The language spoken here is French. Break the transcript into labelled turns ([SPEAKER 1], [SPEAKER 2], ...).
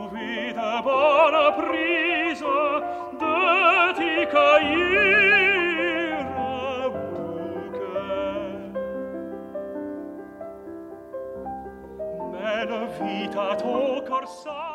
[SPEAKER 1] vide bona prisa de ti caira buche. Mena vita to corsa